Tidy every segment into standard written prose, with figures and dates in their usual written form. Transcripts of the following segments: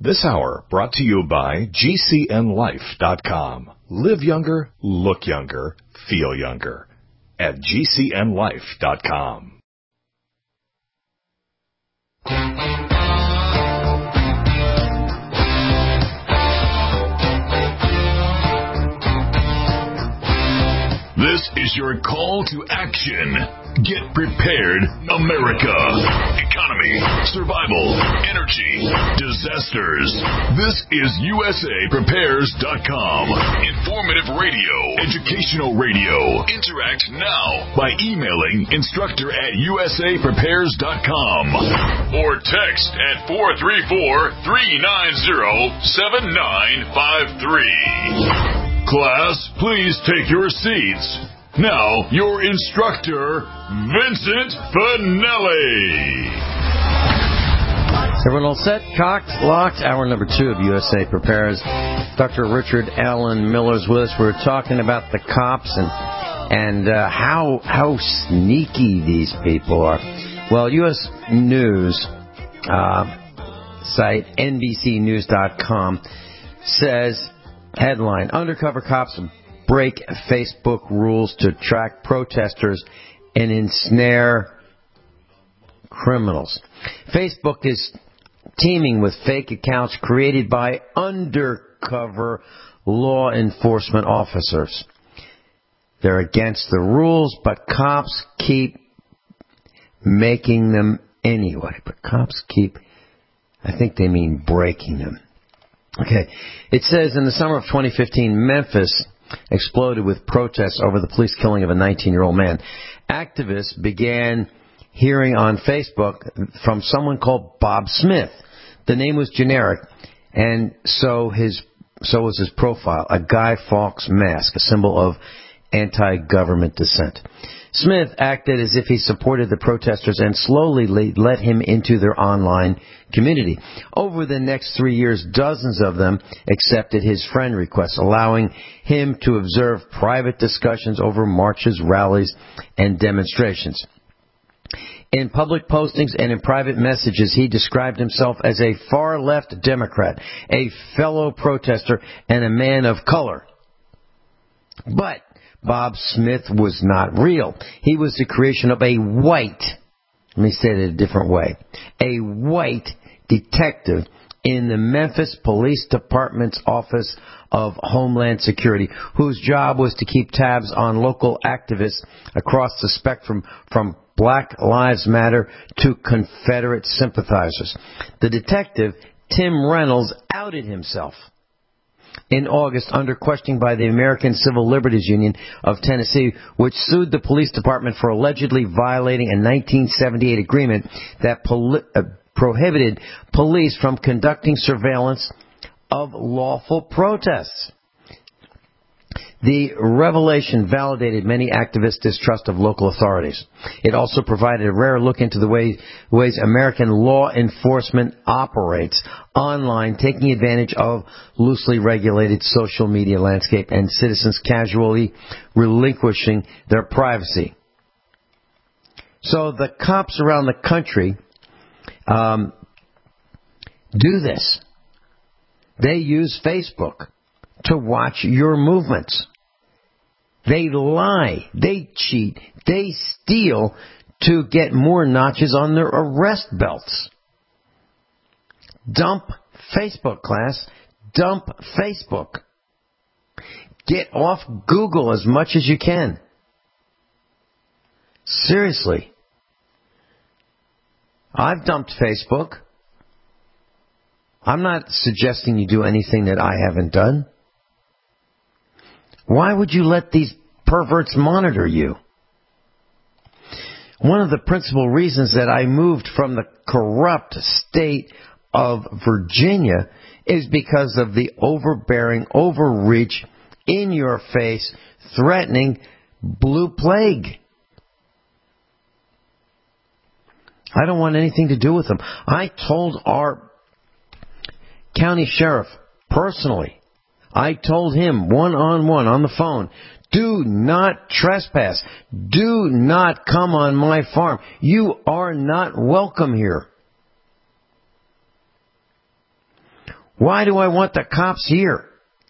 This hour brought to you by GCNLife.com. Live younger, look younger, feel younger at GCNLife.com. This is your call to action. Get prepared, America. Economy, survival, energy, disasters. This is USAPrepares.com. Informative radio, educational radio. Interact now by emailing instructor@USAPrepares.com or text at 434-390-7953. Class, please take your seats. Now, your instructor, Vincent Finelli. Everyone all set? Cocked? Locked? Hour number 2 of USA Prepares. Dr. Richard Allen Miller's with us. We're talking about the cops and how sneaky these people are. Well, U.S. News site, NBCnews.com, says... Headline, undercover cops break Facebook rules to track protesters and ensnare criminals. Facebook is teeming with fake accounts created by undercover law enforcement officers. They're against the rules, but cops keep making them anyway. But cops keep, I think they mean breaking them. Okay, it says in the summer of 2015, Memphis exploded with protests over the police killing of a 19-year-old man. Activists began hearing on Facebook from someone called Bob Smith. The name was generic, and so was his profile, a Guy Fawkes mask, a symbol of anti-government dissent. Smith acted as if he supported the protesters and slowly let him into their online community. Over the next 3 years, dozens of them accepted his friend requests, allowing him to observe private discussions over marches, rallies, and demonstrations. In public postings and in private messages, he described himself as a far-left Democrat, a fellow protester, and a man of color. But Bob Smith was not real. He was the creation of a white, let me say it a different way, a white detective in the Memphis Police Department's Office of Homeland Security, whose job was to keep tabs on local activists across the spectrum from Black Lives Matter to Confederate sympathizers. The detective, Tim Reynolds, outed himself in August under questioning by the American Civil Liberties Union of Tennessee, which sued the police department for allegedly violating a 1978 agreement that prohibited police from conducting surveillance of lawful protests. The revelation validated many activists' distrust of local authorities. It also provided a rare look into the ways American law enforcement operates online, taking advantage of loosely regulated social media landscape and citizens casually relinquishing their privacy. So the cops around the country do this. They use Facebook to watch your movements. They lie, they cheat, they steal to get more notches on their arrest belts. Dump Facebook, class. Dump Facebook. Get off Google as much as you can. Seriously. I've dumped Facebook. I'm not suggesting you do anything that I haven't done. Why would you let these perverts monitor you? One of the principal reasons that I moved from the corrupt state of Virginia is because of the overbearing, overreach, in-your-face, threatening blue plague. I don't want anything to do with them. I told our county sheriff personally, I told him one-on-one on the phone, do not trespass. Do not come on my farm. You are not welcome here. Why do I want the cops here?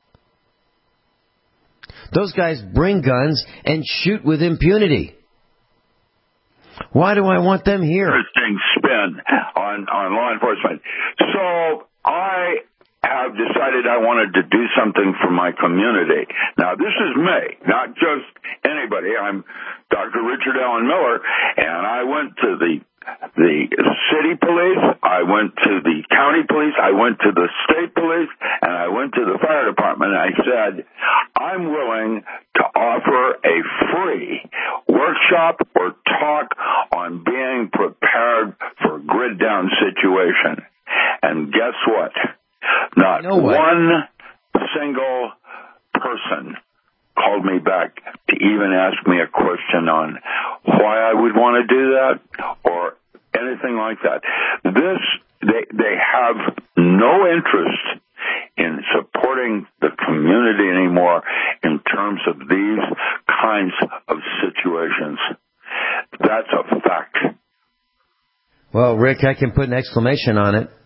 Those guys bring guns and shoot with impunity. Why do I want them here? Interesting spin on law enforcement. So I have decided I wanted to do something for my community. Now, this is me, not just anybody. I'm Dr. Richard Allen Miller, and I went to the city police, I went to the county police, I went to the state police, and I went to the fire department, and I said, I'm willing to offer a free workshop or talk on being prepared for a grid down situation. And guess what? Not one single person called me back to even ask me a question on why I would want to do that or anything like that. They have no interest in supporting the community anymore in terms of these kinds of situations. That's a fact. Well, Rick, I can put an exclamation on it.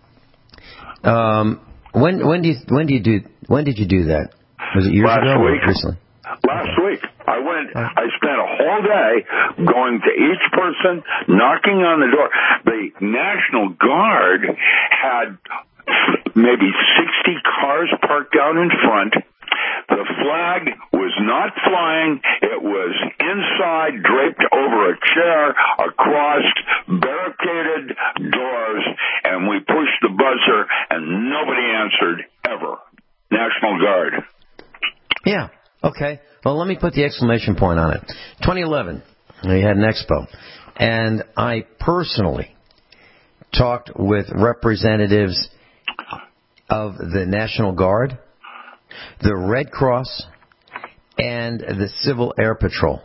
When did you do that? Was it years ago or recently? Last week. I spent a whole day going to each person, knocking on the door. The National Guard had maybe 60 cars parked out in front. The flag was not flying. It was inside, draped over a chair, across barricaded doors, and we pushed the buzzer, and nobody answered ever. National Guard. Yeah. Okay. Well, let me put the exclamation point on it. 2011, we had an expo, and I personally talked with representatives of the National Guard, the Red Cross, and the Civil Air Patrol.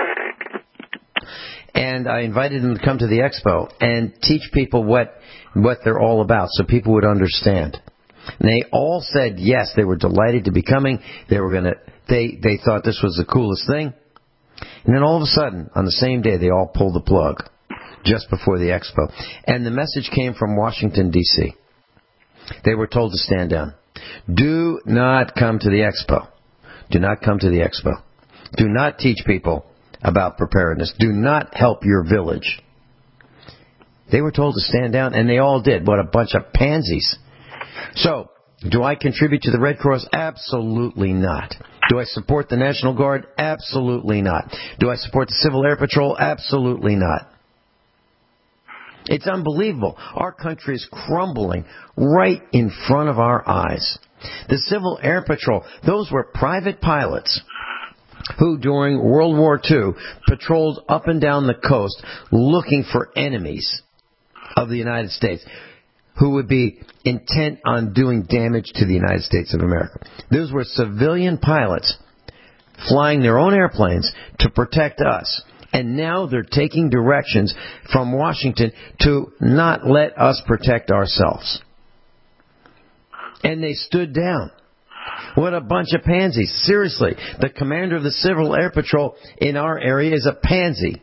And I invited them to come to the expo and teach people what they're all about so people would understand. And they all said yes, they were delighted to be coming. They thought this was the coolest thing. And then all of a sudden, on the same day, they all pulled the plug just before the expo. And the message came from Washington, D.C. They were told to stand down. Do not come to the expo. Do not come to the expo. Do not teach people about preparedness. Do not help your village. They were told to stand down, and they all did. What a bunch of pansies. So, do I contribute to the Red Cross? Absolutely not. Do I support the National Guard? Absolutely not. Do I support the Civil Air Patrol? Absolutely not. It's unbelievable. Our country is crumbling right in front of our eyes. The Civil Air Patrol, those were private pilots who during World War II patrolled up and down the coast looking for enemies of the United States who would be intent on doing damage to the United States of America. Those were civilian pilots flying their own airplanes to protect us. And now they're taking directions from Washington to not let us protect ourselves. And they stood down. What a bunch of pansies. Seriously, the commander of the Civil Air Patrol in our area is a pansy.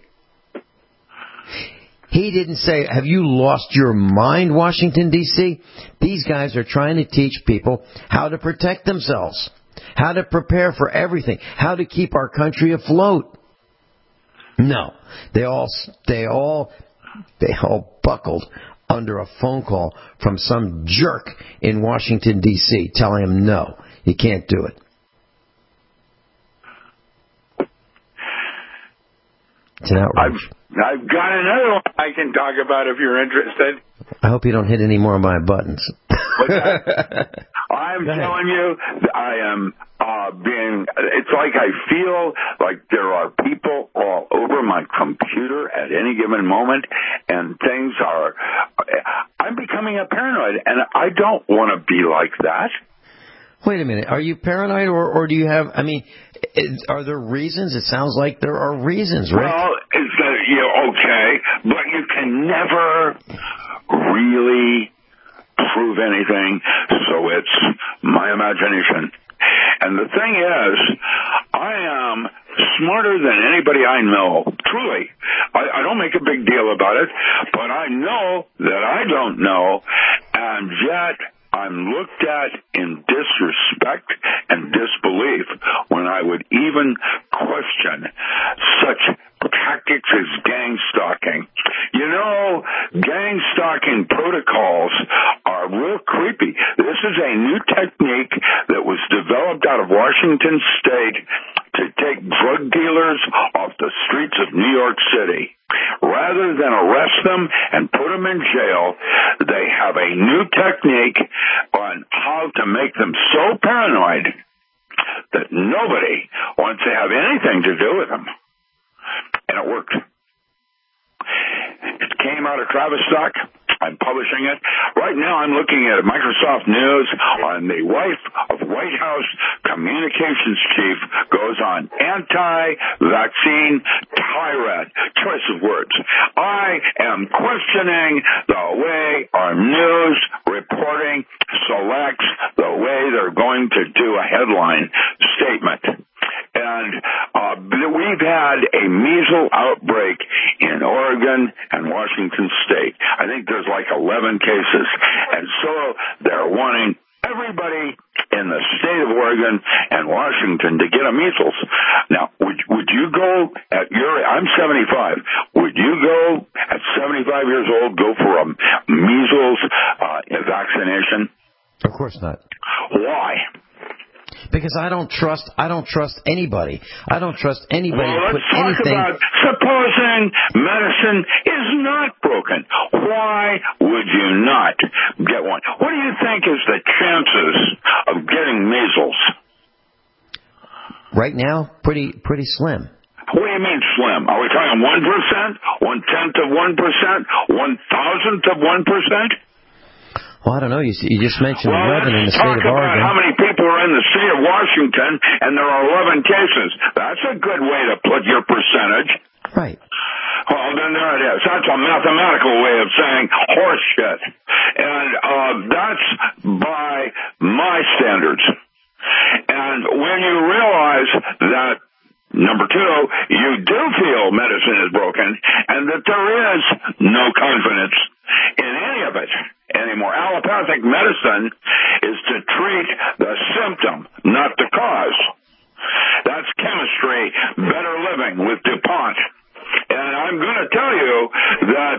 He didn't say, have you lost your mind, Washington, D.C.? These guys are trying to teach people how to protect themselves, how to prepare for everything, how to keep our country afloat. No, they all buckled under a phone call from some jerk in Washington, D.C., telling him, no, you can't do it. It's an outrage. I've got another one I can talk about if you're interested. I hope you don't hit any more of my buttons. I'm telling you, I am it's like I feel like there are people all over my computer at any given moment, and things are, I'm becoming a paranoid, and I don't want to be like that. Wait a minute. Are you paranoid, or do you have, are there reasons? It sounds like there are reasons, right? Well, okay, but you can never really prove anything, so it's my imagination. And the thing is, I am smarter than anybody I know. Truly. I don't make a big deal about it, but I know that I don't know, and yet I'm looked looked at in disrespect and disbelief when I would even question such tactics as gang stalking. You know, gang stalking protocols are real creepy. This is a new technique that was developed out of Washington State to take drug dealers off the streets of New York City. Rather than arrest them and put them in jail, they have a new technique on how to make them so paranoid that nobody wants to have anything to do with them. And it worked. It came out of Tavistock. I'm publishing it. Right now I'm looking at Microsoft News on the wife of White House communications chief goes on anti-vaccine tirade. Choice of words. I am questioning the way our news reporting selects the way they're going to do a headline statement. And we've had a measles outbreak in Oregon and Washington State. I think there's like 11 cases. And so they're wanting everybody in the state of Oregon and Washington to get a measles. Now, would you go at I'm 75. Would you go at 75 years old go for a measles vaccination? Of course not. Why? Because I don't trust anybody. I don't trust anybody to put anything. Let's talk about supposing medicine is not broken. Why would you not get one? What do you think is the chances of getting measles? Right now, pretty slim. What do you mean slim? Are we talking 1%, 1/10 of 1%, 1,000th of 1%? Well, I don't know. You just mentioned 11 in the state of Oregon. Talk about how many people are in the state of Washington, and there are 11 cases. That's a good way to put your percentage. Right. Well, then there it is. That's a mathematical way of saying horse shit. And that's by my standards. And when you realize that, number two, you do feel medicine is broken and that there is no confidence in any of it anymore. Allopathic medicine is to treat the symptom, not the cause. That's chemistry, better living with DuPont. And I'm going to tell you that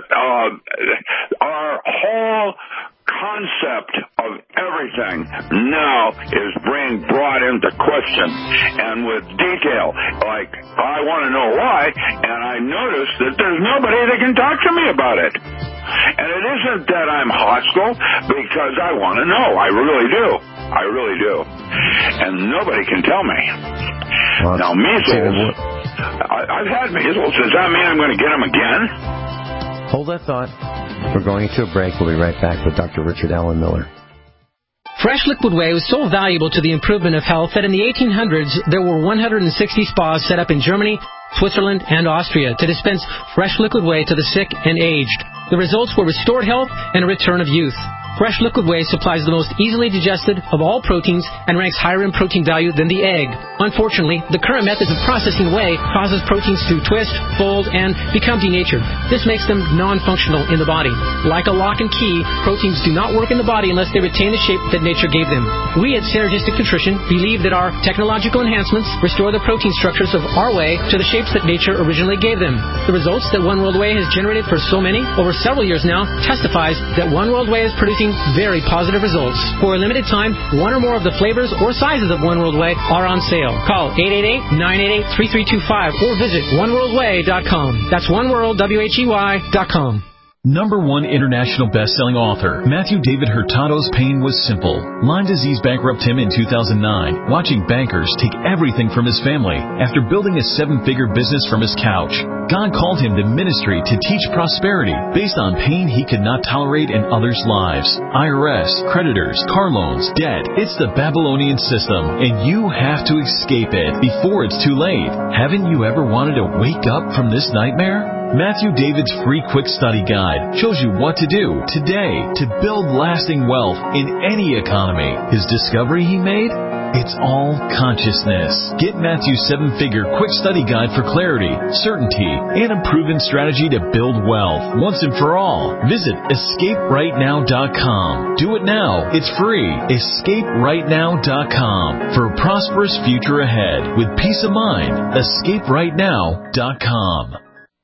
our whole concept of everything now is being brought into question, and with detail. Like, I want to know why, and I notice that there's nobody that can talk to me about it. And it isn't that I'm hostile, because I want to know. I really do. I really do. And nobody can tell me. Well, now, measles, I've had measles. Does that mean I'm going to get them again? Hold that thought. We're going to a break. We'll be right back with Dr. Richard Allen Miller. Fresh Liquid Whey was so valuable to the improvement of health that in the 1800s there were 160 spas set up in Germany, Switzerland, and Austria to dispense fresh liquid whey to the sick and aged. The results were restored health and a return of youth. Fresh Liquid Whey supplies the most easily digested of all proteins and ranks higher in protein value than the egg. Unfortunately, the current methods of processing whey causes proteins to twist, fold, and become denatured. This makes them non-functional in the body. Like a lock and key, proteins do not work in the body unless they retain the shape that nature gave them. We at Synergistic Nutrition believe that our technological enhancements restore the protein structures of our whey to the shapes that nature originally gave them. The results that One World Whey has generated for so many, over several years now, testifies that One World Whey is producing very positive results. For a limited time, one or more of the flavors or sizes of One World Whey are on sale. Call 888-988-3325 or visit oneworldwhey.com. That's oneworldwhey.com. Number one international best-selling author, Matthew David Hurtado's pain was simple. Lyme disease bankrupted him in 2009, watching bankers take everything from his family after building a 7-figure business from his couch. God called him to ministry to teach prosperity based on pain he could not tolerate in others' lives. IRS, creditors, car loans, debt. It's the Babylonian system, and you have to escape it before it's too late. Haven't you ever wanted to wake up from this nightmare? Matthew David's free quick study guide shows you what to do today to build lasting wealth in any economy. His discovery he made? It's all consciousness. Get Matthew's 7-figure quick study guide for clarity, certainty, and a proven strategy to build wealth once and for all. Visit EscapeRightNow.com. Do it now. It's free. EscapeRightNow.com. For a prosperous future ahead with peace of mind. EscapeRightNow.com.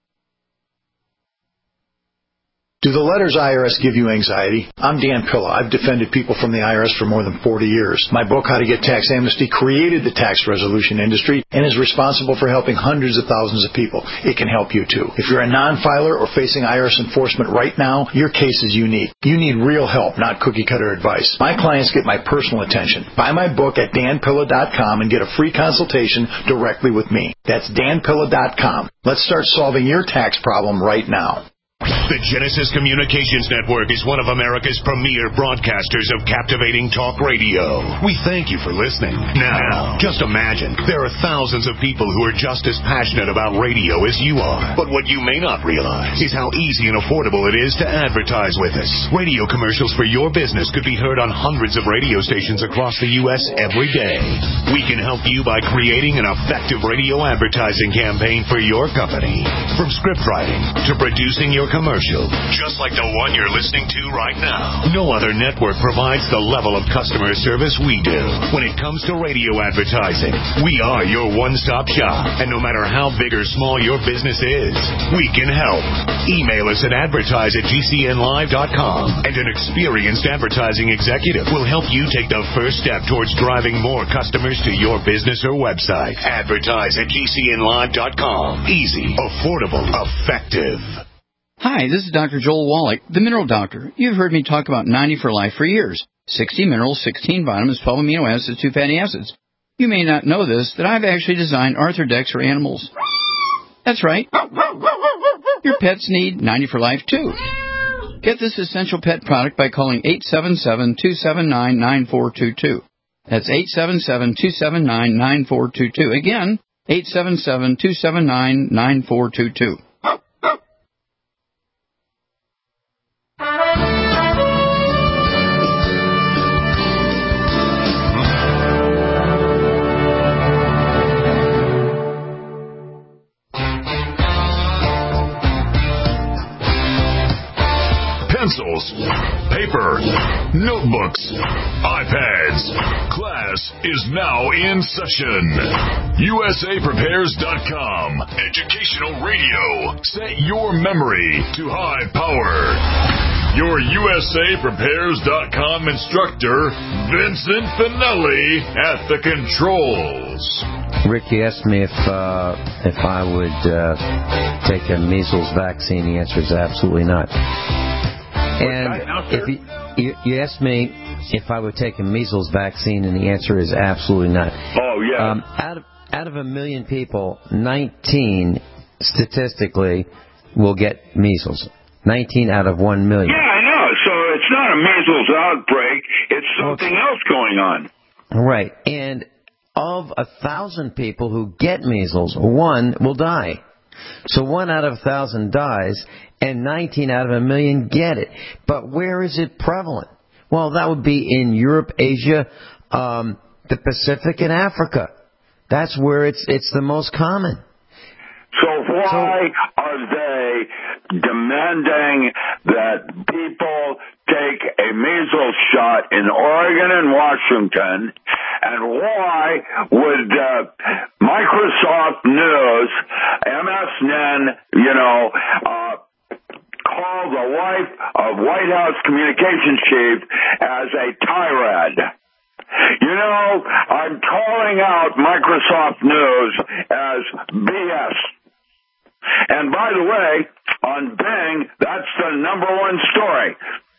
Do the letters IRS give you anxiety? I'm Dan Pilla. I've defended people from the IRS for more than 40 years. My book, How to Get Tax Amnesty, created the tax resolution industry and is responsible for helping hundreds of thousands of people. It can help you too. If you're a non-filer or facing IRS enforcement right now, your case is unique. You need real help, not cookie-cutter advice. My clients get my personal attention. Buy my book at danpilla.com and get a free consultation directly with me. That's danpilla.com. Let's start solving your tax problem right now. The Genesis Communications Network is one of America's premier broadcasters of captivating talk radio. We thank you for listening. Now, just imagine, there are thousands of people who are just as passionate about radio as you are. But what you may not realize is how easy and affordable it is to advertise with us. Radio commercials for your business could be heard on hundreds of radio stations across the U.S. every day. We can help you by creating an effective radio advertising campaign for your company. From script writing to producing your commercial, just like the one you're listening to right now. No other network provides the level of customer service we do. When it comes to radio advertising, we are your one-stop shop. And no matter how big or small your business is, we can help. Email us at advertise@gcnlive.com, and an experienced advertising executive will help you take the first step towards driving more customers to your business or website. Advertise@gcnlive.com. Easy, affordable, effective. Hi, this is Dr. Joel Wallach, the Mineral Doctor. You've heard me talk about 90 for Life for years. 60 minerals, 16 vitamins, 12 amino acids, 2 fatty acids. You may not know this, that I've actually designed Arthrodex for animals. That's right. Your pets need 90 for Life, too. Get this essential pet product by calling 877-279-9422. That's 877-279-9422. Again, 877-279-9422. Pencils, paper, notebooks, iPads. Class is now in session. USAPrepares.com. Educational radio. Set your memory to high power. Your USAPrepares.com instructor, Vincent Finelli, at the controls. Rick, you asked me if I would take a measles vaccine. The answer is absolutely not. And if you asked me if I would take a measles vaccine, and the answer is absolutely not. Oh, yeah. Out of 1 million people, 19 statistically will get measles. 19 out of 1 million. Yeah, I know. So it's not a measles outbreak. It's something else going on. Right. And of 1,000 people who get measles, 1 will die. So 1 out of 1,000 dies, and 19 out of 1 million get it. But where is it prevalent? Well, that would be in Europe, Asia, the Pacific, and Africa. That's where it's the most common. So why are they demanding that people take a measles shot in Oregon and Washington? And why would Microsoft News, MSN, call the wife of White House communications chief as a tirade? I'm calling out Microsoft News as BS. And by the way, on Bing, that's the #1 story.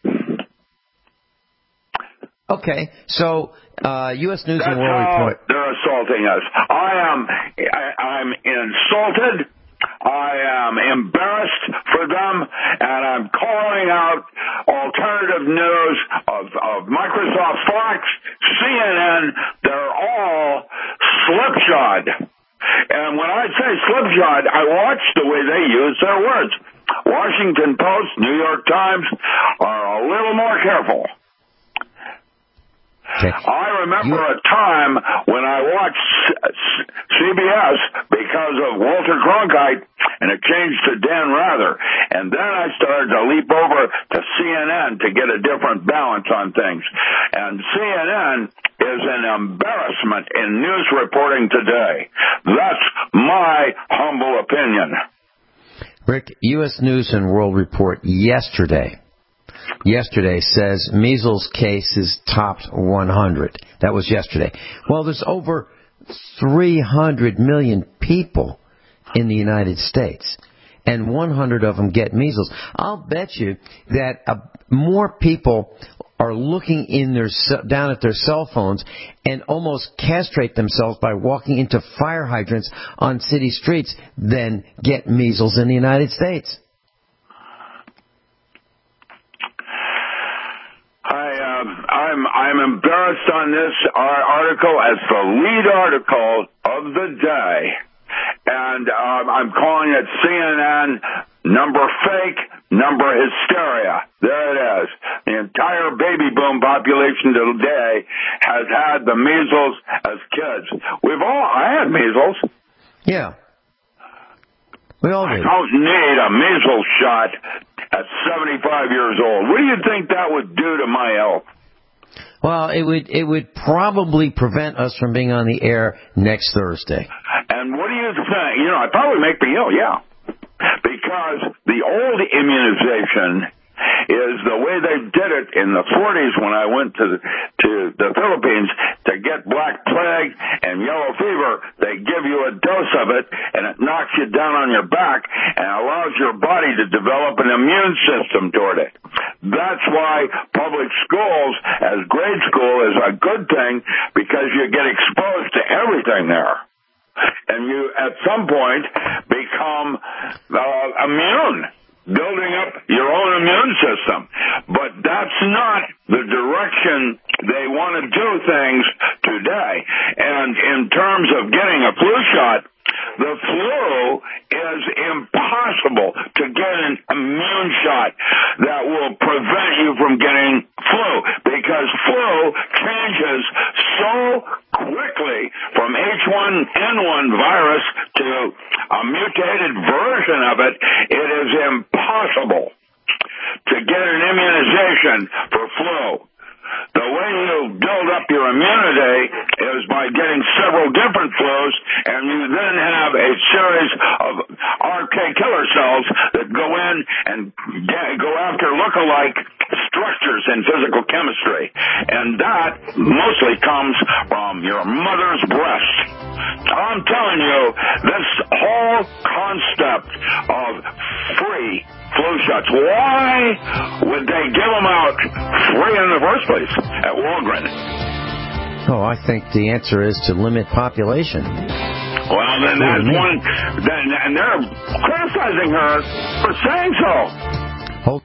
Okay, so U.S. News and World Report. They're assaulting us. I'm insulted. I am embarrassed for them, and I'm calling out alternative news of Microsoft, Fox, CNN. They're all slipshod. And when I say slipshod, I watch the way they use their words. Washington Post, New York Times are a little more careful. Okay. I remember a time when I watched CBS because of Walter Cronkite, and it changed to Dan Rather. And then I started to leap over to CNN to get a different balance on things. And CNN is an embarrassment in news reporting today. That's my humble opinion. Rick, U.S. News and World Report yesterday says measles cases topped 100. That was yesterday. Well, there's over 300 million people in the United States, and 100 of them get measles. I'll bet you that more people are looking down at their cell phones and almost castrate themselves by walking into fire hydrants on city streets than get measles in the United States. I'm embarrassed on this article as the lead article of the day, and I'm calling it CNN number fake, number hysteria. There it is. The entire baby boom population today has had the measles as kids. I had measles. Yeah. We all did. I don't need a measles shot at 75 years old. What do you think that would do to my health? Well, it would probably prevent us from being on the air next Thursday. And what do you think? I'd probably make me ill, yeah. Because the old immunization is the way they did it in the 40s when I went to the Philippines to get black plague and yellow fever. They give you a dose of it, and it knocks you down on your back and allows your body to develop an immune system toward it. That's why public schools as grade school is a good thing, because you get exposed to everything there. And you, at some point, become immune, building up your own immune system. But that's not the direction they want to do things today. And in terms of getting a flu shot, the flu is impossible to get an immune shot that will prevent you from getting flu, because flu changes so quickly from H1N1 virus to a mutated version of it. It is impossible to get an immunization for flu. The way you build up your immunity is by getting several different flus, and you then have a series of RK killer cells that go in and go after look-alike structures in physical chemistry. And that mostly comes from your mother's breast. I'm telling you, this whole concept of free flu shots, why would they give them out free in the first place at Walgreens? Oh, I think the answer is to limit population. Well, then that's one, and they're criticizing her for saying so.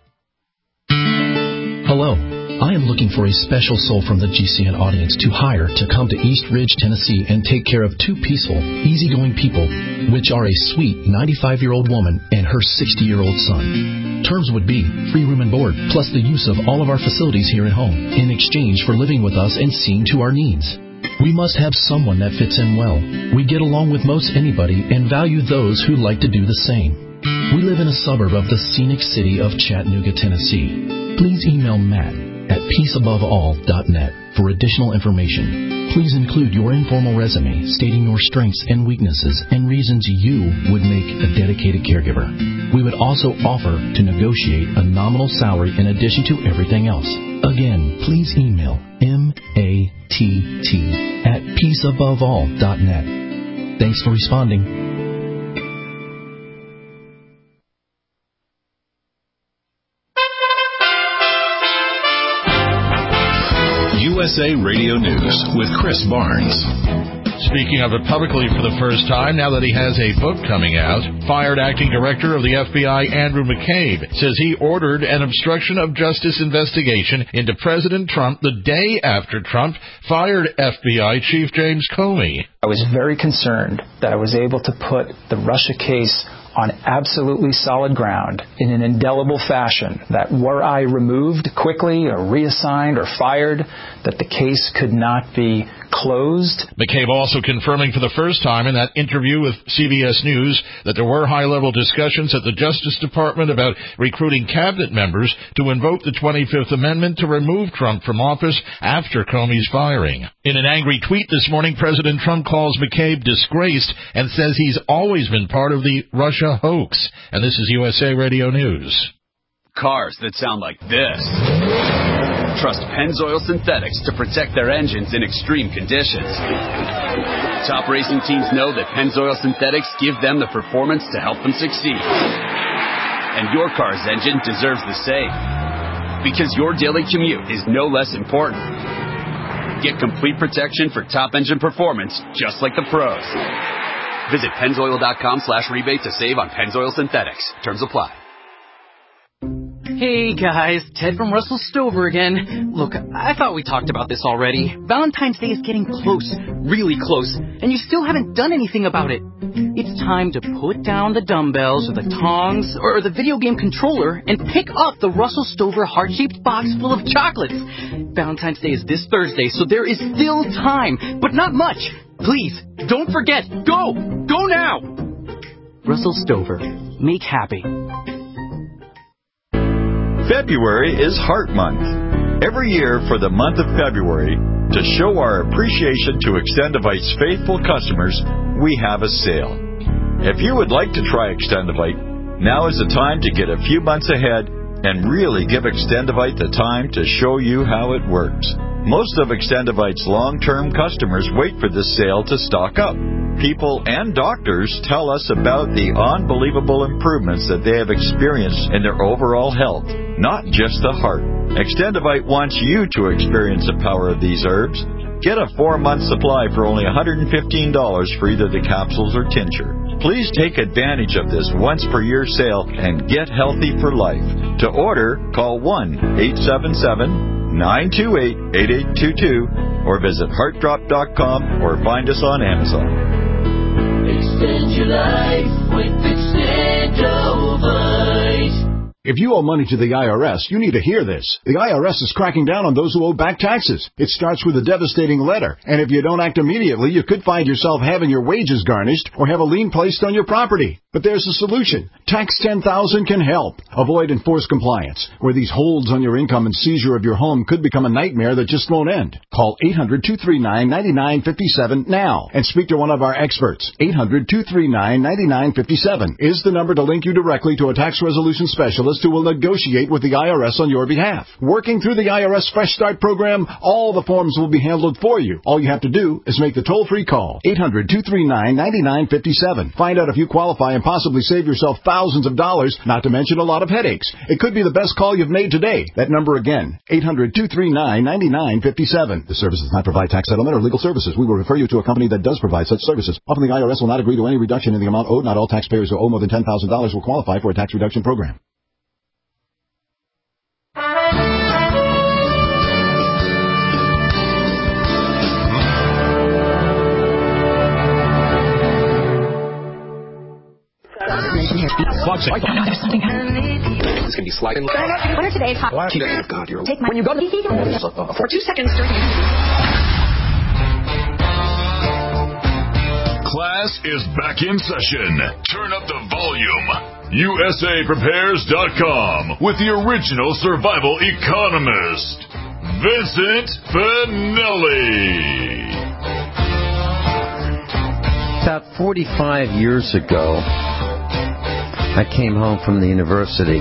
Hello. I am looking for a special soul from the GCN audience to hire to come to East Ridge, Tennessee and take care of two peaceful, easygoing people, which are a sweet 95-year-old woman and her 60-year-old son. Terms would be free room and board, plus the use of all of our facilities here at home, in exchange for living with us and seeing to our needs. We must have someone that fits in well. We get along with most anybody and value those who like to do the same. We live in a suburb of the scenic city of Chattanooga, Tennessee. Please email Matt at peaceaboveall.net for additional information. Please include your informal resume stating your strengths and weaknesses and reasons you would make a dedicated caregiver. We would also offer to negotiate a nominal salary in addition to everything else. Again, please email matt@peaceaboveall.net. Thanks for responding. USA Radio News with Chris Barnes. Speaking of it publicly for the first time, now that he has a book coming out, fired acting director of the FBI, Andrew McCabe, says he ordered an obstruction of justice investigation into President Trump the day after Trump fired FBI Chief James Comey. I was very concerned that I was able to put the Russia case on absolutely solid ground in an indelible fashion that were I removed quickly or reassigned or fired, that the case could not be closed. McCabe also confirming for the first time in that interview with CBS News that there were high-level discussions at the Justice Department about recruiting cabinet members to invoke the 25th Amendment to remove Trump from office after Comey's firing. In an angry tweet this morning, President Trump calls McCabe disgraced and says he's always been part of the Russia hoax. And this is USA Radio News. Cars that sound like this. Trust Pennzoil Synthetics to protect their engines in extreme conditions. Top racing teams know that Pennzoil Synthetics give them the performance to help them succeed. And your car's engine deserves the same. Because your daily commute is no less important. Get complete protection for top engine performance, just like the pros. Visit Pennzoil.com/rebate to save on Pennzoil Synthetics. Terms apply. Hey guys, Ted from Russell Stover again. Look, I thought we talked about this already. Valentine's Day is getting close, really close, and you still haven't done anything about it. It's time to put down the dumbbells or the tongs or the video game controller and pick up the Russell Stover heart-shaped box full of chocolates. Valentine's Day is this Thursday, so there is still time, but not much. Please, don't forget. Go! Go now! Russell Stover. Make happy. February is Heart Month. Every year for the month of February, to show our appreciation to Extendivite's faithful customers, we have a sale. If you would like to try Extendivite, now is the time to get a few months ahead and really give Extendivite the time to show you how it works. Most of Extendivite's long-term customers wait for this sale to stock up. People and doctors tell us about the unbelievable improvements that they have experienced in their overall health, not just the heart. Extendivite wants you to experience the power of these herbs. Get a 4-month supply for only $115 for either the capsules or tincture. Please take advantage of this once-per-year sale and get healthy for life. To order, call 1-877-928-8822 or visit heartdrop.com or find us on Amazon. Extend your life with Extendovite. If you owe money to the IRS, you need to hear this. The IRS is cracking down on those who owe back taxes. It starts with a devastating letter, and if you don't act immediately, you could find yourself having your wages garnished or have a lien placed on your property. But there's a solution. Tax 10,000 can help. Avoid enforced compliance, where these holds on your income and seizure of your home could become a nightmare that just won't end. Call 800-239-9957 now and speak to one of our experts. 800-239-9957 is the number to link you directly to a tax resolution specialist who will negotiate with the IRS on your behalf. Working through the IRS Fresh Start program, all the forms will be handled for you. All you have to do is make the toll-free call. 800-239-9957. Find out if you qualify and possibly save yourself thousands of dollars, not to mention a lot of headaches. It could be the best call you've made today. That number again, 800-239-9957. This service does not provide tax settlement or legal services. We will refer you to a company that does provide such services. Often the IRS will not agree to any reduction in the amount owed. Not all taxpayers who owe more than $10,000 will qualify for a tax reduction program. There's something. This can be sliding. What are today's hot? Oh God, you're. Take my. When you go to for 2 seconds. Class is back in session. Turn up the volume. USAPrepares.com with the original survival economist, Vincent Finelli. About 45 years ago, I came home from the university,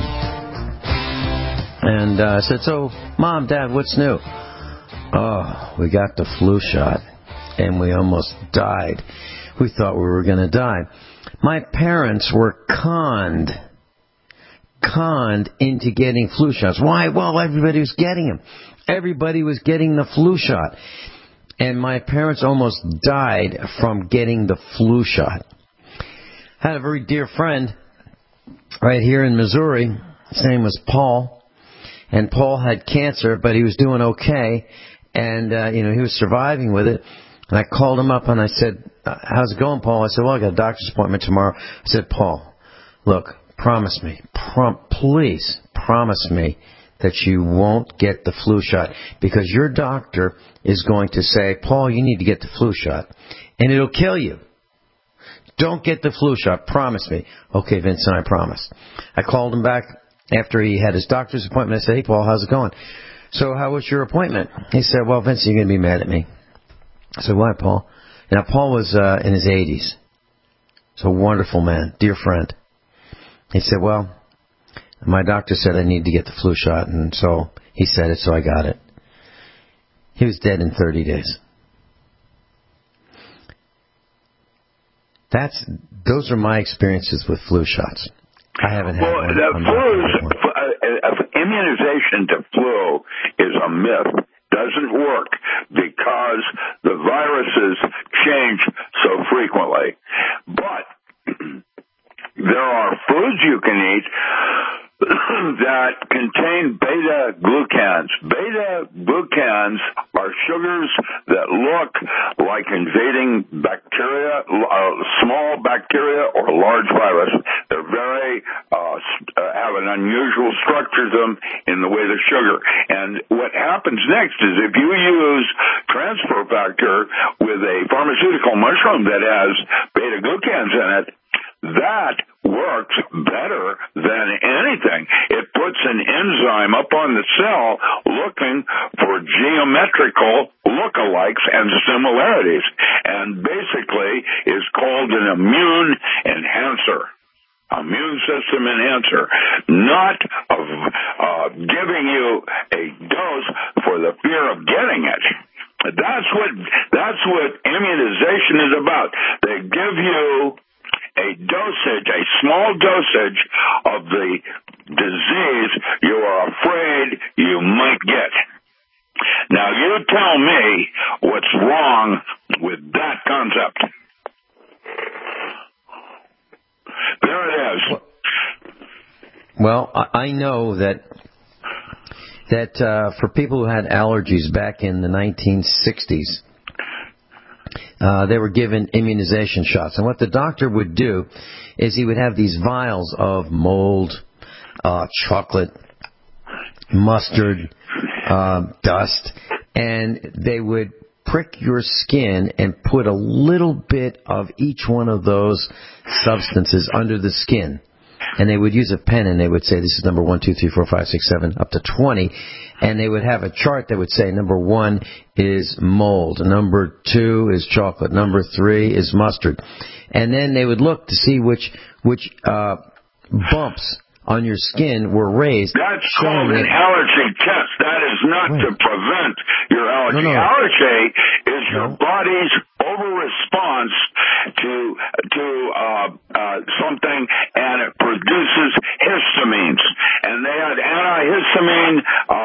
and I said, so, Mom, Dad, what's new? Oh, we got the flu shot, and we almost died. We thought we were going to die. My parents were conned into getting flu shots. Why? Well, everybody was getting them. Everybody was getting the flu shot. And my parents almost died from getting the flu shot. I had a very dear friend right here in Missouri. His name was Paul. And Paul had cancer, but he was doing okay. And, he was surviving with it. And I called him up and I said, how's it going, Paul? I said, well, I got a doctor's appointment tomorrow. I said, Paul, look, promise me, please promise me that you won't get the flu shot, because your doctor is going to say, Paul, you need to get the flu shot, and it'll kill you. Don't get the flu shot. Promise me. Okay, Vincent, I promise. I called him back after he had his doctor's appointment. I said, hey, Paul, how's it going? So how was your appointment? He said, well, Vincent, you're going to be mad at me. I said, why, Paul? Now, Paul was in his 80s. He's a wonderful man, dear friend. He said, well, my doctor said I need to get the flu shot, and so he said it, so I got it. He was dead in 30 days. Those are my experiences with flu shots. I haven't had one. Immunization to flu is a myth. Doesn't work because the viruses change so frequently. But there are foods you can eat that contain beta-glucans. Beta-glucans are sugars that look like invading bacteria, small bacteria or large virus. They're very have an unusual structure to them in the way the sugar. And what happens next is if you use transfer factor with a pharmaceutical mushroom that has beta-glucans in it, that works better than anything. It puts an enzyme up on the cell looking for geometrical lookalikes and similarities, and basically is called an immune enhancer. Immune system enhancer, not giving you a dose for the fear of getting it. That's what immunization is about. They give you a dosage, a small dosage of the disease you are afraid you might get. Now, you tell me what's wrong with that concept. There it is. Well, I know that for people who had allergies back in the 1960s, they were given immunization shots. And what the doctor would do is he would have these vials of mold, chocolate, mustard, dust, and they would prick your skin and put a little bit of each one of those substances under the skin. And they would use a pen and they would say, this is number 1, 2, 3, 4, 5, 6, 7, up to 20. And they would have a chart that would say number 1 is mold, number 2 is chocolate, number 3 is mustard. And then they would look to see which bumps on your skin were raised. That's called an allergy test. That is not to prevent your allergy. No. Allergy is your body's over-response to something, and it produces histamines. And they had antihistamine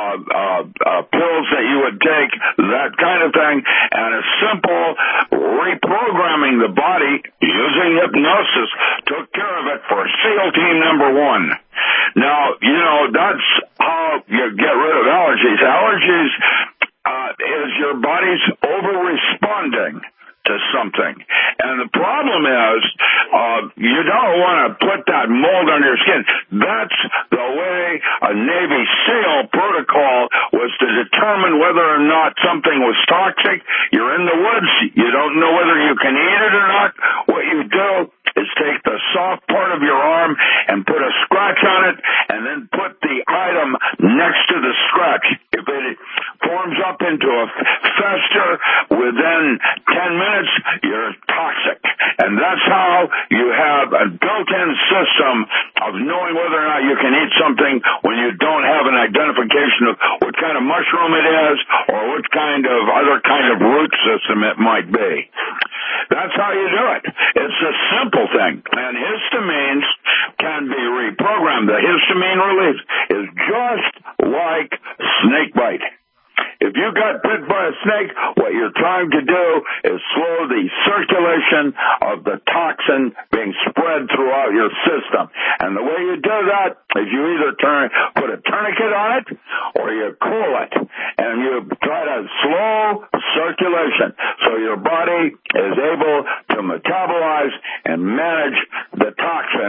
pills that you would take, that kind of thing, and a simple reprogramming the body using hypnosis took care of it for SEAL Team number 1. Now, that's how you get rid of allergies. Allergies is your body's over-responding to something. And the problem is, you don't want to put that mold on your skin. That's the way a Navy SEAL protocol was to determine whether or not something was toxic. You're in the woods. You don't know whether you can eat it or not. What you do is take the soft part of your arm and put a scratch on it, and then put the item next to the scratch. If it forms up into a fester within 10 minutes, you're toxic. And that's how you have a built-in system of knowing whether or not you can eat something when you don't have an identification of what kind of mushroom it is or what kind of other kind of root system it might be. That's how you do it. It's a simple thing. And histamines can be reprogrammed. The histamine release is just like snake bite. If you got bit by a snake, what you're trying to do is slow the circulation of the toxin being spread throughout your system. And the way you do that is you either put a tourniquet on it or you cool it. And you try to slow circulation so your body is able to metabolize and manage the toxin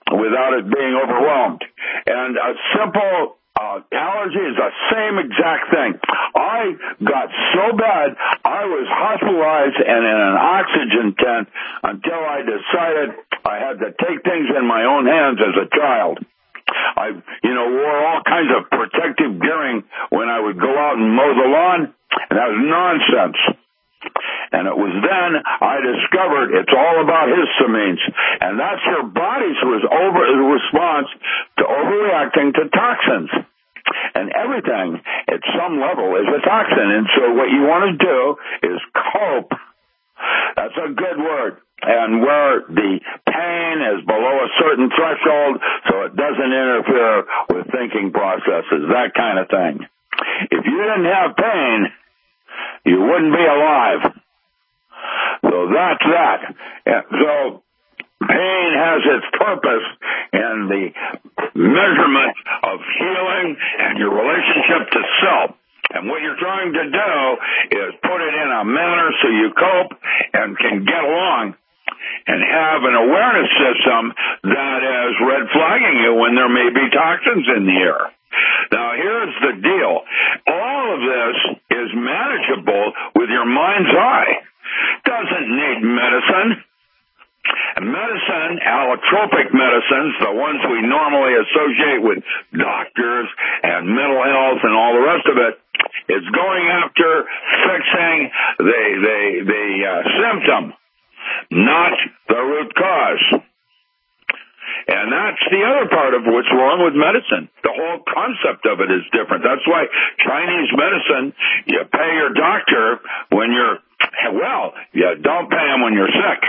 without it being overwhelmed. And a simple allergy is the same exact thing. I got so bad, I was hospitalized and in an oxygen tent until I decided I had to take things in my own hands as a child. I, wore all kinds of protective gearing when I would go out and mow the lawn, and that was nonsense. And it was then I discovered it's all about histamines, and that's your body's response to overreacting to toxins. And everything at some level is a toxin, and so what you want to do is cope. That's a good word. And where the pain is below a certain threshold so it doesn't interfere with thinking processes, that kind of thing. If you didn't have pain, you wouldn't be alive. So that's that. So pain has its purpose in the measurement of healing and your relationship to self. And what you're trying to do is put it in a manner so you cope and can get along and have an awareness system that is red flagging you when there may be toxins in the air. Now, here's the deal. All of this is manageable with your mind's eye. Doesn't need medicine. Medicine, allotropic medicines, the ones we normally associate with doctors and mental health and all the rest of it, is going after fixing the symptom, not the root cause. And that's the other part of what's wrong with medicine. The whole concept of it is different. That's why Chinese medicine, you pay your doctor when you're, you don't pay him when you're sick.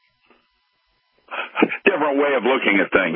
Different way of looking at things.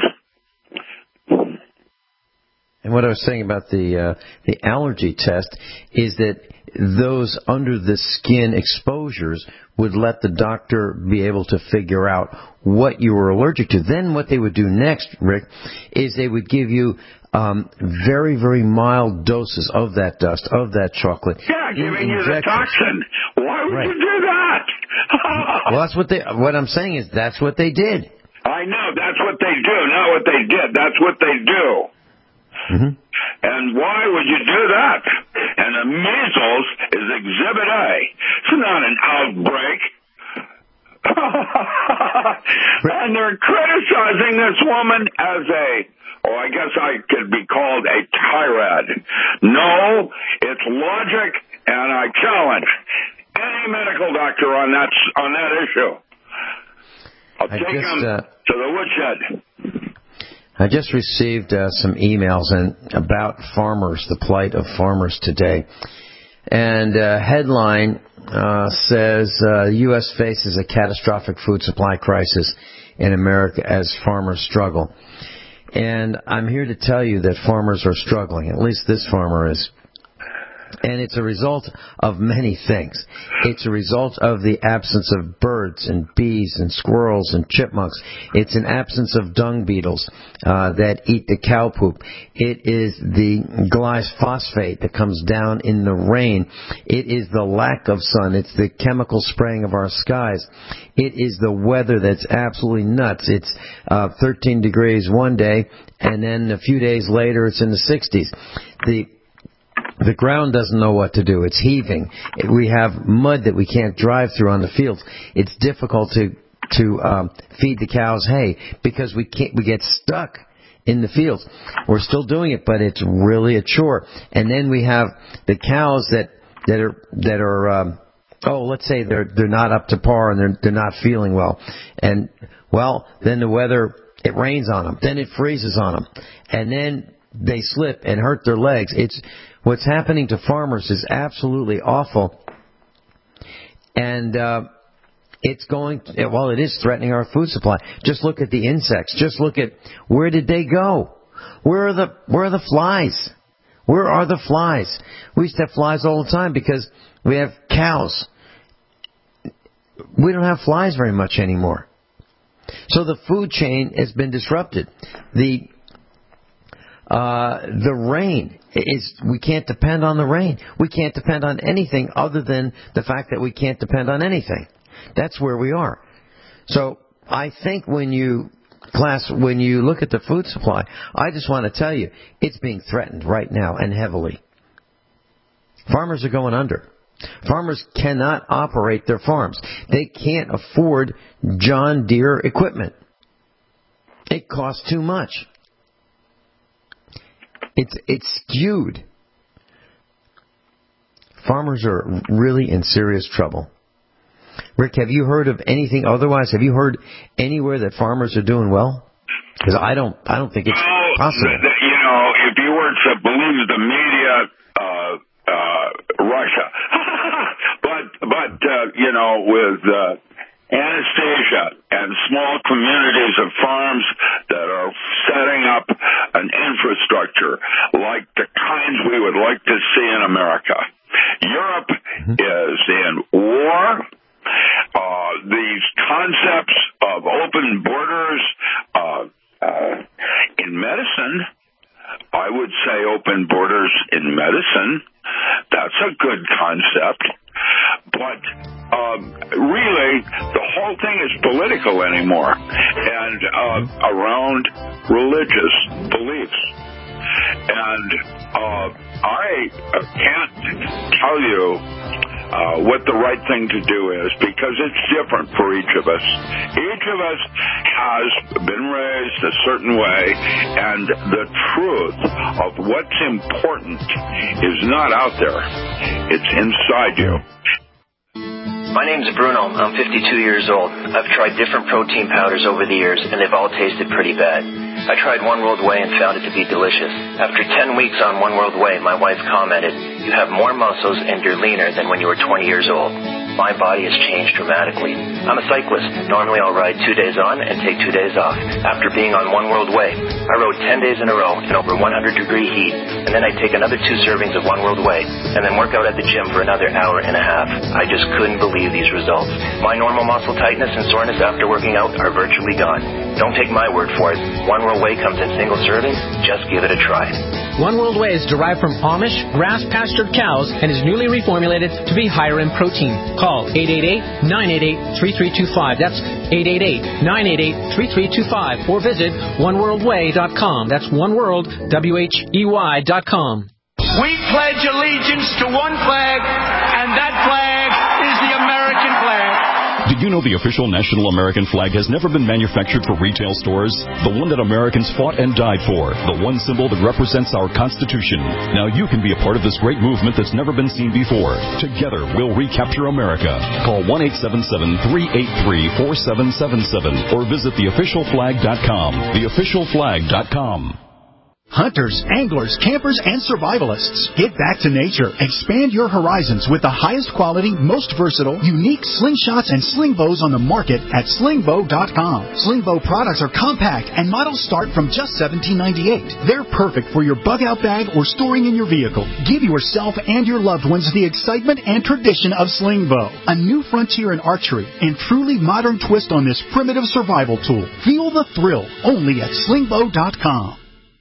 And what I was saying about the allergy test is that those under the skin exposures would let the doctor be able to figure out what you were allergic to. Then what they would do next, Rick, is they would give you very, very mild doses of that dust, of that chocolate. Yeah, giving you the toxin. Why would you do that? Well, that's what I'm saying is that's what they did. I know, that's what they do, not what they did. That's what they do. Mm-hmm. And why would you do that? And the measles is Exhibit A. It's not an outbreak. And they're criticizing this woman as I guess I could be called a tirade. No, it's logic, and I challenge any medical doctor on that issue. I'll take them to the woodshed. I just received some emails about farmers, the plight of farmers today. And headline says, U.S. faces a catastrophic food supply crisis in America as farmers struggle. And I'm here to tell you that farmers are struggling. At least this farmer is. And it's a result of many things. It's a result of the absence of birds and bees and squirrels and chipmunks. It's an absence of dung beetles that eat the cow poop. It is the glyphosate that comes down in the rain. It is the lack of sun. It's the chemical spraying of our skies. It is the weather that's absolutely nuts. It's 13 degrees one day, and then a few days later it's in the 60s. The ground doesn't know what to do. It's heaving. We have mud that we can't drive through on the fields. It's difficult to feed the cows hay because we get stuck in the fields. We're still doing it, but it's really a chore. And then we have the cows that are let's say they're not up to par and they're not feeling well. And then the weather, it rains on them. Then it freezes on them. And then they slip and hurt their legs. What's happening to farmers is absolutely awful, and it is threatening our food supply. Just look at the insects. Just look at where did they go? Where are the flies? Where are the flies? We used to have flies all the time because we have cows. We don't have flies very much anymore. So the food chain has been disrupted. The rain we can't depend on the rain. We can't depend on anything other than the fact that we can't depend on anything. That's where we are. So I think when you class, when you look at the food supply, I just want to tell you, it's being threatened right now and heavily. Farmers are going under. Farmers cannot operate their farms. They can't afford John Deere equipment. It costs too much. It's skewed. Farmers are really in serious trouble. Rick, have you heard of anything otherwise? Have you heard anywhere that farmers are doing well? Because I don't think it's possible. You know, if you were to believe the media, Russia. but you know, with Anastasia and small communities of farms that are setting up an infrastructure like the kinds we would like to see in America. Europe is in war. These concepts of open borders in medicine, I would say open borders in medicine, that's a good concept. But really, the whole thing is political anymore and around religious beliefs. And I can't tell you what the right thing to do is, because it's different for each of us. Each of us has been raised a certain way, and the truth of what's important is not out there. It's inside you. My name's Bruno. I'm 52 years old. I've tried different protein powders over the years, and they've all tasted pretty bad. I tried One World Whey and found it to be delicious. After 10 weeks on One World Whey, my wife commented, "You have more muscles and you're leaner than when you were 20 years old." My body has changed dramatically. I'm a cyclist. Normally I'll ride 2 days on and take 2 days off. After being on One World Whey, I rode 10 days in a row in over 100-degree heat, and then I'd take another 2 servings of One World Whey, and then work out at the gym for another hour and a half. I just couldn't believe these results. My normal muscle tightness and soreness after working out are virtually gone. Don't take my word for it. One World Whey comes in single servings. Just give it a try. One World Whey is derived from Amish, grass-pastured cows and is newly reformulated to be higher in protein. Call 888-988-3325. That's 888-988-3325. Or visit oneworldwhey.com. That's oneworldwhey.com. We pledge allegiance to one flag, and that flag is the American flag. Did you know the official national American flag has never been manufactured for retail stores? The one that Americans fought and died for. The one symbol that represents our Constitution. Now you can be a part of this great movement that's never been seen before. Together, we'll recapture America. Call 1-877-383-4777 or visit theofficialflag.com. Theofficialflag.com. Hunters, anglers, campers, and survivalists. Get back to nature. Expand your horizons with the highest quality, most versatile, unique slingshots and sling bows on the market at slingbow.com. Slingbow products are compact and models start from just $17.98. They're perfect for your bug-out bag or storing in your vehicle. Give yourself and your loved ones the excitement and tradition of Slingbow, a new frontier in archery and truly modern twist on this primitive survival tool. Feel the thrill only at slingbow.com.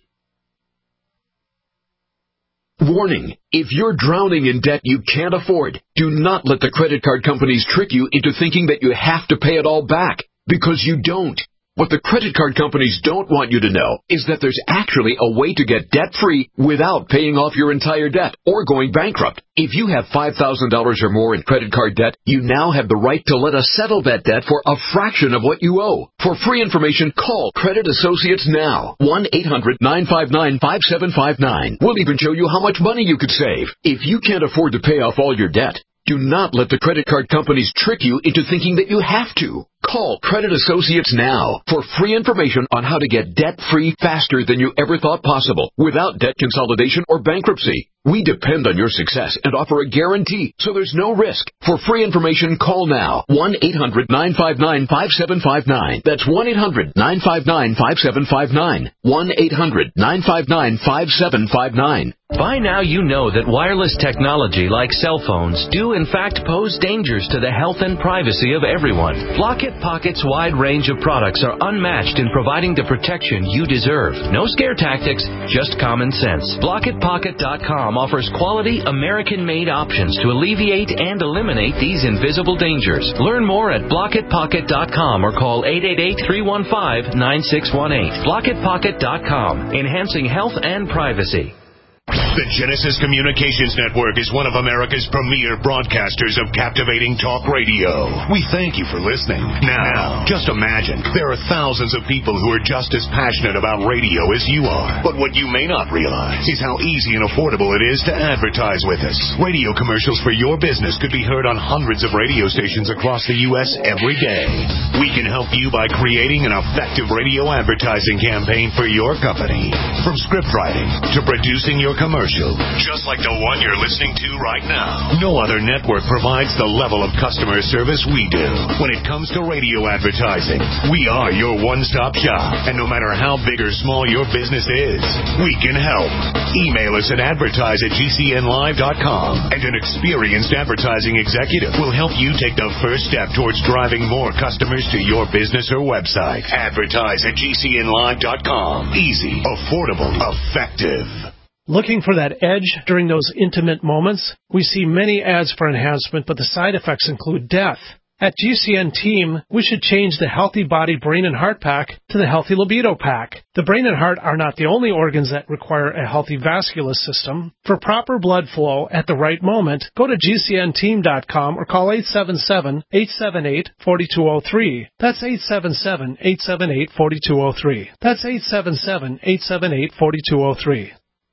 Warning, if you're drowning in debt you can't afford, do not let the credit card companies trick you into thinking that you have to pay it all back, because you don't. What the credit card companies don't want you to know is that there's actually a way to get debt-free without paying off your entire debt or going bankrupt. If you have $5,000 or more in credit card debt, you now have the right to let us settle that debt for a fraction of what you owe. For free information, call Credit Associates now. 1-800-959-5759. We'll even show you how much money you could save. If you can't afford to pay off all your debt, do not let the credit card companies trick you into thinking that you have to. Call Credit Associates now for free information on how to get debt-free faster than you ever thought possible without debt consolidation or bankruptcy. We depend on your success and offer a guarantee, so there's no risk. For free information, call now. 1-800-959-5759. That's 1-800-959-5759. 1-800-959-5759. By now you know that wireless technology like cell phones do in fact pose dangers to the health and privacy of everyone. Blockit Pocket's wide range of products are unmatched in providing the protection you deserve. No scare tactics, just common sense. BlockitPocket.com offers quality, American-made options to alleviate and eliminate these invisible dangers. Learn more at blockitpocket.com or call 888-315-9618. Blockitpocket.com, enhancing health and privacy. The Genesis Communications Network is one of America's premier broadcasters of captivating talk radio. We thank you for listening. Now, just imagine, there are thousands of people who are just as passionate about radio as you are. But what you may not realize is how easy and affordable it is to advertise with us. Radio commercials for your business could be heard on hundreds of radio stations across the U.S. every day. We can help you by creating an effective radio advertising campaign for your company. From script writing to producing your commercial, just like the one you're listening to right now. No other network provides the level of customer service we do. When it comes to radio advertising, we are your one-stop shop. And no matter how big or small your business is, we can help. Email us at advertise@gcnlive.com, and an experienced advertising executive will help you take the first step towards driving more customers to your business or website. Advertise@gcnlive.com. Easy, affordable, effective. Looking for that edge during those intimate moments? We see many ads for enhancement, but the side effects include death. At GCN Team, we should change the Healthy Body, Brain, and Heart Pack to the Healthy Libido Pack. The brain and heart are not the only organs that require a healthy vascular system. For proper blood flow at the right moment, go to GCNteam.com or call 877-878-4203. That's 877-878-4203. That's 877-878-4203.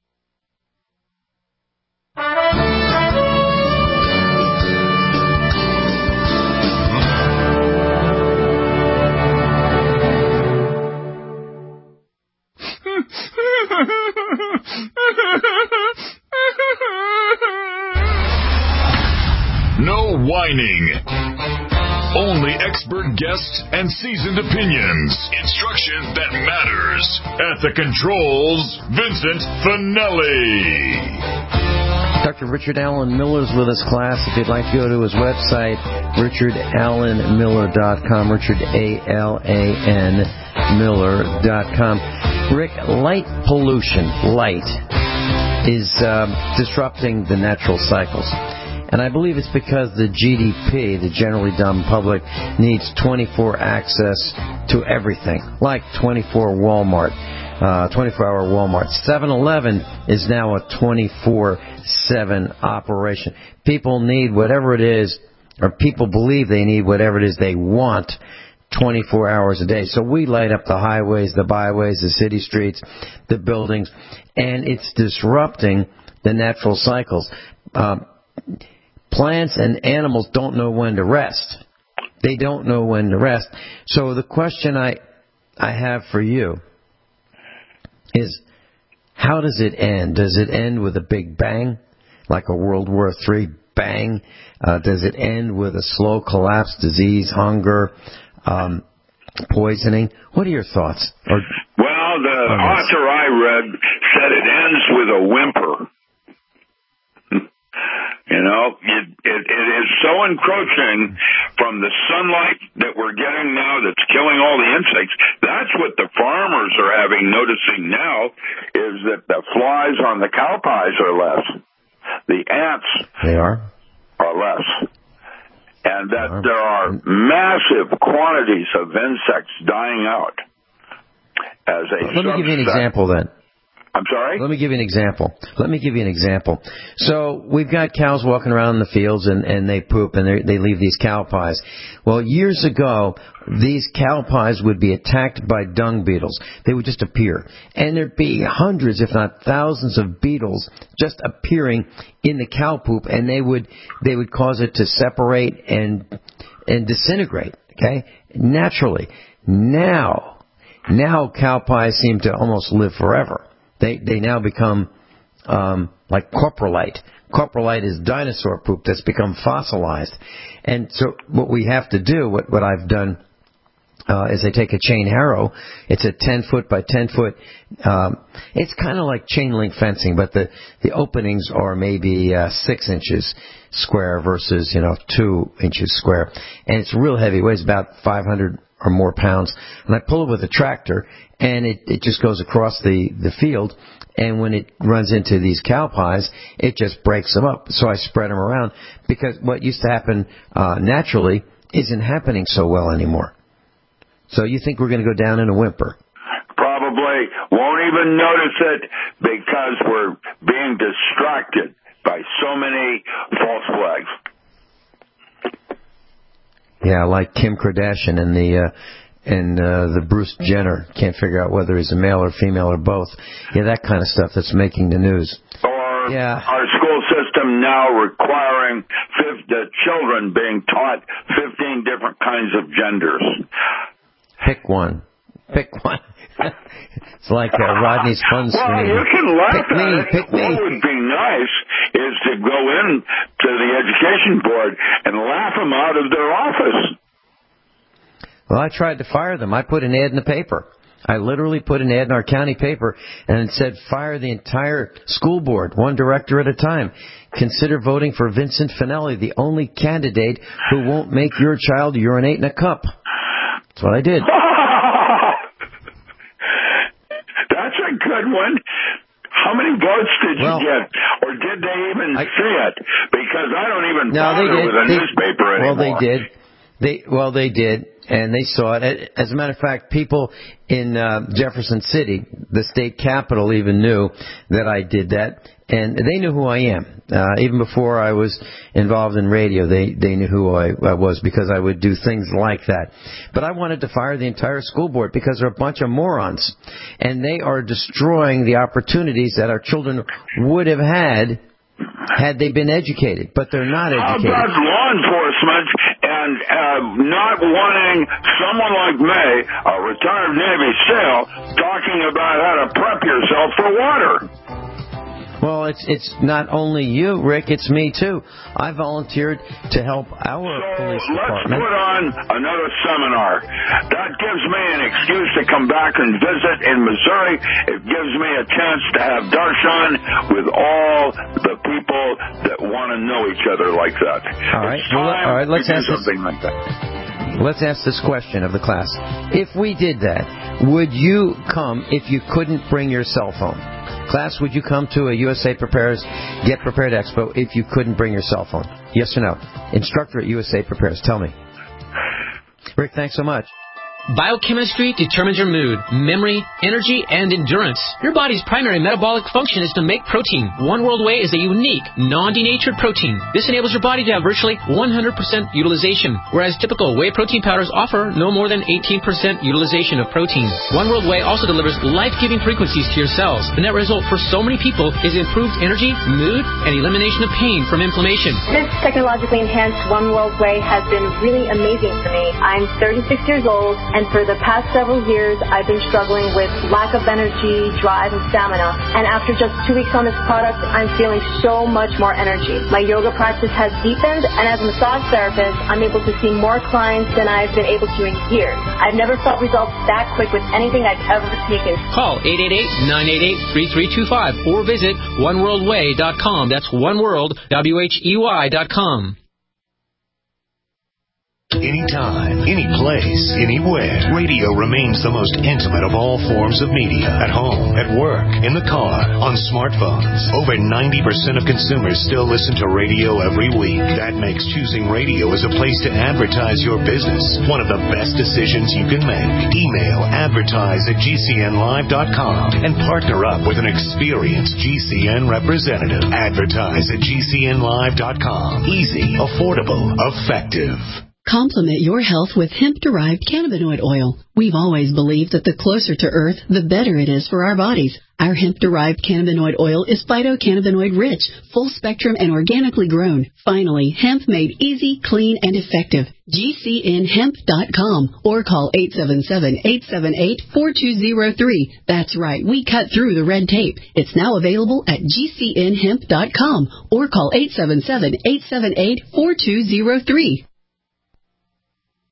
No whining. Only expert guests and seasoned opinions. Instruction that matters. At the controls, Vincent Finelli. Dr. Richard Allen Miller's with us, class. If you'd like to go to his website, richardallenmiller.com, Richard A-L-A-N Miller.com. Rick, light pollution, is disrupting the natural cycles. And I believe it's because the GDP, the generally dumb public, needs 24 access to everything, like 24-hour Walmart. 7-Eleven is now a 24/7 operation. People need whatever it is, or people believe they need whatever it is they want 24 hours a day. So we light up the highways, the byways, the city streets, the buildings, and it's disrupting the natural cycles. Plants and animals don't know when to rest. They don't know when to rest. So the question I have for you is, how does it end? Does it end with a big bang, like a World War III bang? Does it end with a slow collapse, disease, hunger, poisoning? What are your thoughts? Well, the author I read said it ends with a whimper. You know, it is so encroaching from the sunlight that we're getting now that's killing all the insects. That's what the farmers are noticing now, is that the flies on the cow pies are less. The ants are less. And that there are massive quantities of insects dying out as a Let me give you an example then. I'm sorry? Let me give you an example. So we've got cows walking around in the fields and they poop and they leave these cow pies. Well, years ago, these cow pies would be attacked by dung beetles. They would just appear. And there'd be hundreds, if not thousands of beetles just appearing in the cow poop, and they would cause it to separate and disintegrate, okay? Naturally. Now cow pies seem to almost live forever. They now become like coprolite. Coprolite is dinosaur poop that's become fossilized. And so what we have to do, what I've done, is I take a chain harrow. It's a 10-foot by 10-foot. It's kind of like chain link fencing, but the openings are maybe 6 inches square versus 2 inches square. And it's real heavy. It weighs about 500 or more pounds, and I pull it with a tractor, and it just goes across the field, and when it runs into these cow pies, it just breaks them up. So I spread them around, because what used to happen naturally isn't happening so well anymore. So you think we're going to go down in a whimper? Probably won't even notice it because we're being distracted by so many false flags. Yeah, like Kim Kardashian and the Bruce Jenner. Can't figure out whether he's a male or female or both. Yeah, that kind of stuff that's making the news. Or our school system now requiring the children being taught 15 different kinds of genders. Pick one. It's like Rodney's fun screen. Well, you can laugh pick at me, it. Pick me. What would be nice is to go in to the education board and laugh them out of their office. Well, I tried to fire them. I put an ad in the paper. I literally put an ad in our county paper, and it said, fire the entire school board, one director at a time. Consider voting for Vincent Finelli, the only candidate who won't make your child urinate in a cup. That's what I did. That's a good one. How many votes did you get? Or did they even see it? Because I don't even bother with a newspaper anymore. Well, they did. And they saw it. As a matter of fact, people in Jefferson City, the state capital, even knew that I did that. And they knew who I am. Even before I was involved in radio, they knew who I was, because I would do things like that. But I wanted to fire the entire school board because they're a bunch of morons. And they are destroying the opportunities that our children would have had they been educated. But they're not educated. How about law enforcement and not wanting someone like me, a retired Navy SEAL, talking about how to prep yourself for water? Well, it's not only you, Rick, it's me too. I volunteered to help our police department. Let's put on another seminar. That gives me an excuse to come back and visit in Missouri. It gives me a chance to have darshan with all the people that want to know each other like that. All right, let's ask something like that. Let's ask this question of the class. If we did that, would you come if you couldn't bring your cell phone? Class, would you come to a USA Prepares Get Prepared Expo if you couldn't bring your cell phone? Yes or no? Instructor at USA Prepares, tell me. Rick, thanks so much. Biochemistry determines your mood, memory, energy, and endurance. Your body's primary metabolic function is to make protein. One World Whey is a unique, non-denatured protein. This enables your body to have virtually 100% utilization, whereas typical whey protein powders offer no more than 18% utilization of protein. One World Whey also delivers life-giving frequencies to your cells. The net result for so many people is improved energy, mood, and elimination of pain from inflammation. This technologically enhanced One World Whey has been really amazing for me. I'm 36 years old. And for the past several years, I've been struggling with lack of energy, drive, and stamina. And after just 2 weeks on this product, I'm feeling so much more energy. My yoga practice has deepened, and as a massage therapist, I'm able to see more clients than I've been able to in years. I've never felt results that quick with anything I've ever taken. Call 888-988-3325 or visit oneworldwhey.com. That's oneworld.com. Anytime, any place, anywhere, radio remains the most intimate of all forms of media. At home, at work, in the car, on smartphones. Over 90% of consumers still listen to radio every week. That makes choosing radio as a place to advertise your business one of the best decisions you can make. Email advertise@gcnlive.com and partner up with an experienced GCN representative. Advertise@gcnlive.com. Easy, affordable, effective. Complement your health with hemp-derived cannabinoid oil. We've always believed that the closer to Earth, the better it is for our bodies. Our hemp-derived cannabinoid oil is phytocannabinoid-rich, full-spectrum, and organically grown. Finally, hemp made easy, clean, and effective. GCNhemp.com or call 877-878-4203. That's right, we cut through the red tape. It's now available at GCNhemp.com or call 877-878-4203.